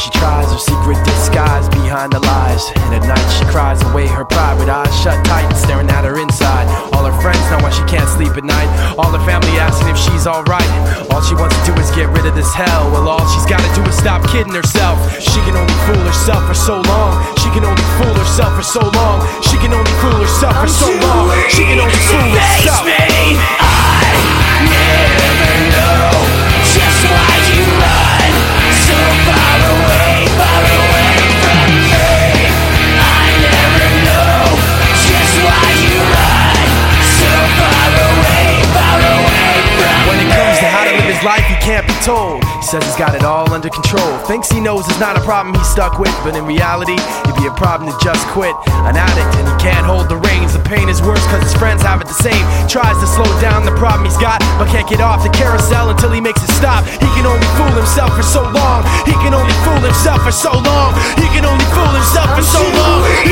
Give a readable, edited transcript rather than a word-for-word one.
she tries her secret disguise behind the lies. And at night she cries away her pride with eyes shut tight and staring at her inside. All her friends know why she can't sleep at night. All her family asking if she's alright. All she wants to do is get rid of this hell. Well, all she's gotta do is stop kidding herself. She can only fool herself for so long. She can only fool herself for so long. She can only fool herself for so long. She can only fool herself. I never know just why you run so far away from me. I never know just why you run so far away from me. When it comes to how to live his life, he can't be told. He says he's got it all under control. Thinks he knows it's not a problem he's stuck with, but in reality, it'd be a problem to just quit. An addict and he can't hold the reins. The pain is worse cause his friends have it the same. Tries to slow down the problem he's got, but can't get off the carousel until he makes it stop. He can only fool himself for so long. He can only fool himself for so long. He can only fool himself for so long.